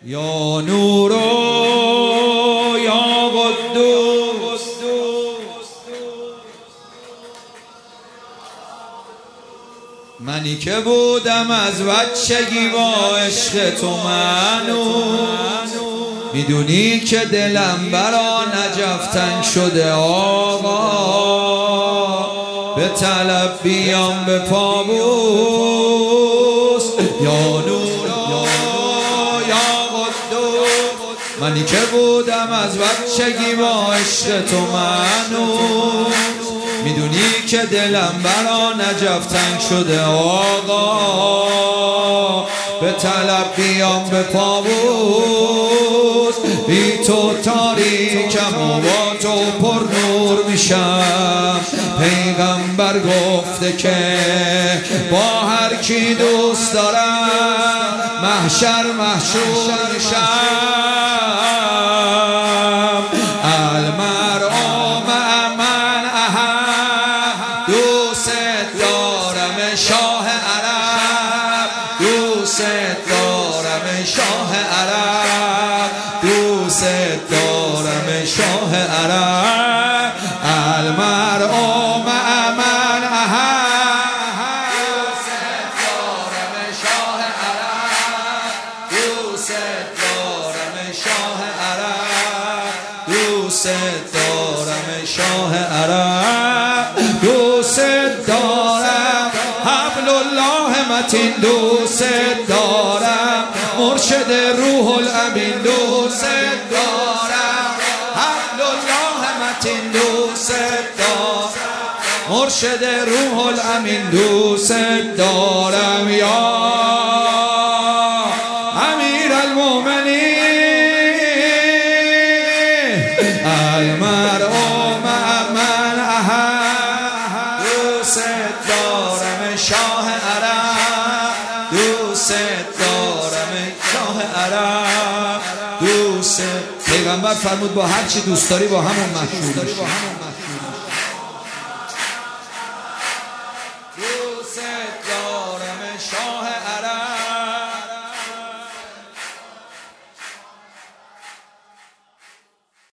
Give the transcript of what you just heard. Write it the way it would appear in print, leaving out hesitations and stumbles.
یا نور یا قدوس منی که بودم از بچگی با عشق تو منوس، میدونی که دلم برا نجف تنگ شده آقا، به طلب بیام به پابوس. یا نور یا قدوس منی که بودم از بچگی با عشق تو منوس، میدونی که دلم برا نجف تنگ شده آقا، به طلب بیام به پابوس. بی تو تاریکم و با تو پر نور میشم، پیغمبر گفته که با هر کی دوست دارم محشر محشور میشم. المرء مع من احب، دوست دارم شاه عرب، دوست دارم شاه عرب، دوست دارم شاه عرب. المرء مع من احب، دوست دارم شاه عرب، دوست دارم شاه عرب، دوست دارم شاه عرب، دوست دارم حبل الله متین، دوست دارم مرشد روح الامین، دوست دارم حبل الله متین، دوست دارم مرشد روح الامین، دوست دارم یا امیر المؤمنین. المرء مع من احب، دوست دارم شاه عرب، دوست دارم شاه عرب، دوست. پیغمبر فرمود با هر چی دوست داری با همون مشهور بشی.